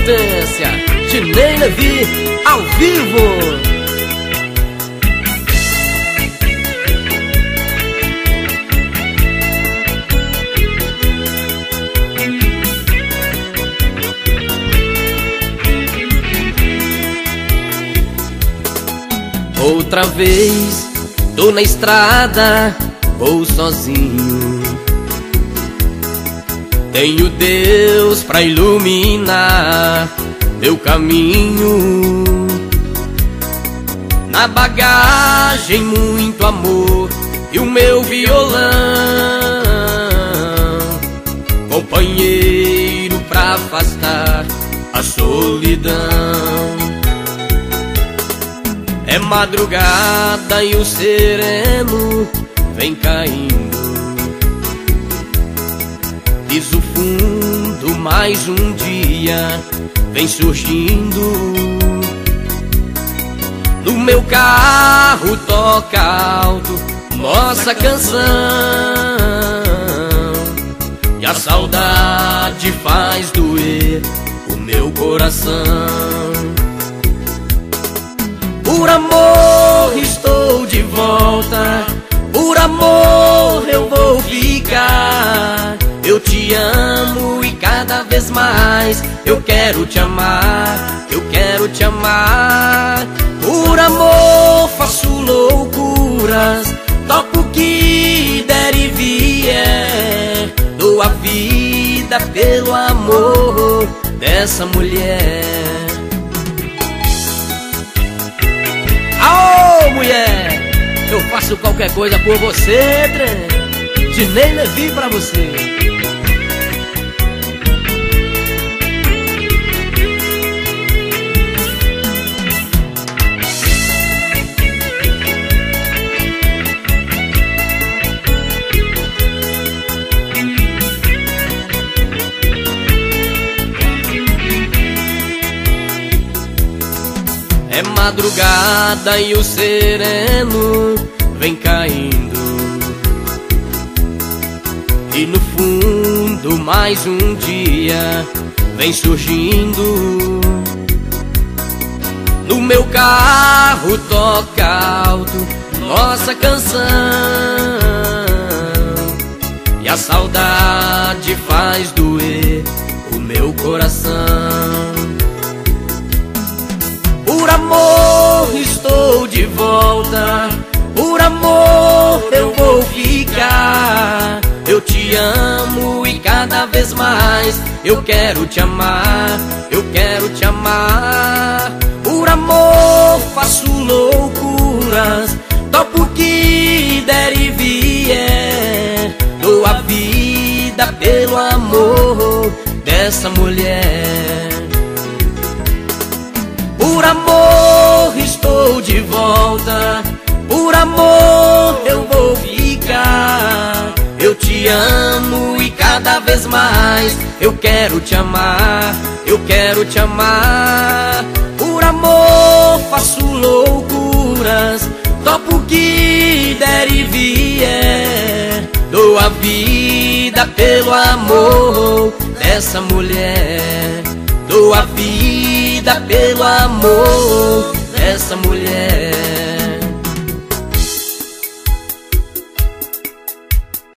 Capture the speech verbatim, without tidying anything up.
potência, Dinei Levi, ao vivo. Outra vez, tô na estrada, vou sozinho. Tenho Deus pra iluminar meu caminho. Na bagagem muito amor e o meu violão, companheiro pra afastar a solidão. É madrugada e o sereno vem caindo. Piso fundo, mais um dia vem surgindo. No meu carro toca alto nossa canção, e a saudade faz doer o meu coração. Por amor estou de volta, por amor eu vou ficar. Eu te amo e cada vez mais eu quero te amar, eu quero te amar. Por amor faço loucuras, toco o que der e vier. Dou a vida pelo amor dessa mulher. Aô, mulher, eu faço qualquer coisa por você, trem. Dinei Levi pra você. É madrugada e o sereno vem caindo, e no fundo mais um dia vem surgindo. No meu carro toca alto nossa canção, e a saudade faz doer o meu coração. Por amor estou de volta, por amor eu vou ficar. Eu te amo e cada vez mais eu quero te amar, eu quero te amar. Por amor faço loucuras, toco o que der e vier. Dou a vida pelo amor dessa mulher. Por amor estou de volta, por amor eu vou ficar. Eu te amo e cada vez mais eu quero te amar, eu quero te amar. Por amor faço loucuras, toco o que der e vier. Dou a vida pelo amor dessa mulher. Dou a vida pelo amor dessa mulher.